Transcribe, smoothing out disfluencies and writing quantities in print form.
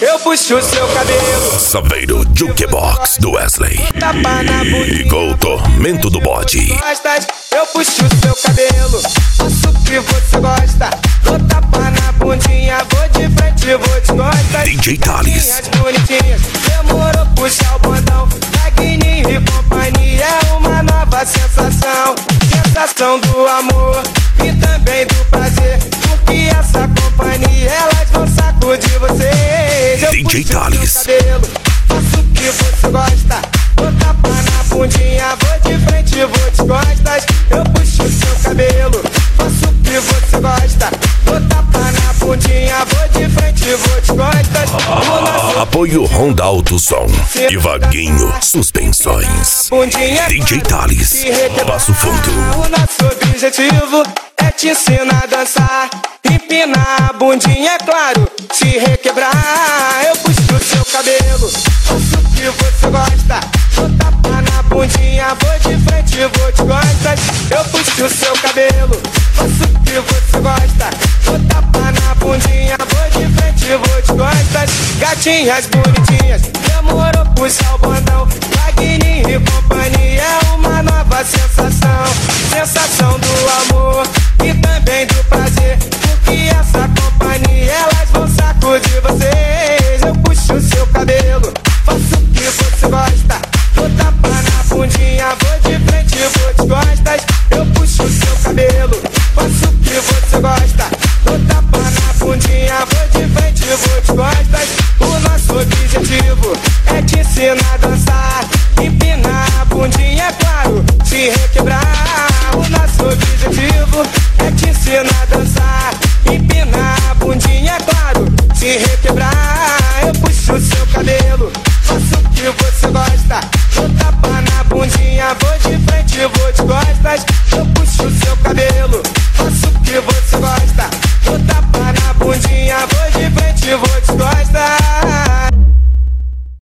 eu puxo o seu cabelo. Saveiro Jukebox do Wesley. Tapa na bunda. E com o tormento do bode. Eu puxo o seu cabelo. Faço o que você gosta. Dou tapa na bundinha. Vou de frente, vou de costas. DJ Thales. Bonitinhas, demorou puxar o botão. Magninho e companhia é uma nova sensação. Sensação do amor e também do prazer. Porque essa companhia, elas vão sacudir vocês. Eu DJ Thales. Faço o que você gosta. Vou tapa na bundinha. Vou de frente, vou de costas. Eu puxo o seu cabelo. Faço o que você gosta. Vou tapa na bundinha. Vou de frente, vou de costas. Apoio Honda Alto Som e Vaguinho Suspensões. DJ Thales, Passo Fundo. O nosso objetivo é te ensinar a dançar. Empinar a bundinha, é claro, se requebrar. Eu puxo o seu cabelo. Faço o que você gosta. Vou tapa na bundinha. Vou de frente, vou de costas. Eu puxo o seu cabelo. Faço o que você gosta. Vou tapa na bundinha. Vou de frente, vou de costas. Gatinhas bonitinhas, demorou puxar o botão. Magninho e companhia é uma nova sensação. Sensação do amor e também do prazer. Porque essa companhia, elas vão sacudir vocês. Eu puxo o seu cabelo. Faço o que você gosta. Vou tapa na bundinha. Vou de frente, vou de costas. Eu puxo o seu cabelo. Faço o que você gosta. Vou tapa na bundinha. Vou de frente, vou de costas. O nosso objetivo é te ensinar a dançar. Empinar a bundinha, é claro, se requebrar. O nosso objetivo é te ensinar a dançar. Empinar a bundinha, é claro, se requebrar. Eu puxo o seu cabelo. Faço o que você gosta. Vou tapa na bundinha. Vou de frente, vou de costas. Eu puxo o seu cabelo. Faço o que você gosta. Vou tapa na bundinha. Vou de frente, vou de costas.